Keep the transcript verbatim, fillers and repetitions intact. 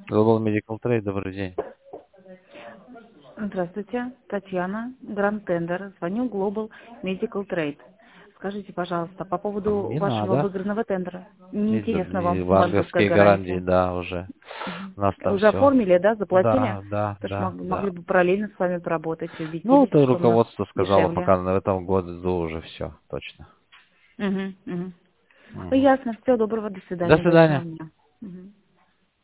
Global Medical Trade, добрый день. Здравствуйте, Татьяна, Grand Tender. Звоню Global Medical Trade. Скажите, пожалуйста, по поводу Не вашего надо. выигранного тендера. Не, Неинтересно не вам банковская банковские гарантии, гарантия? да, уже. У нас Мгм. там Уже все. оформили, да, заплатили? Да, да, Потому что да, мог- могли да. бы параллельно с вами поработать, Ну, убедились, то что у нас руководство сказало, дешевле. пока на этом году уже все, точно. Угу, угу. Ну, Мгм. ясно. Всего доброго, до До свидания, удачного свидания. дня. Мгм.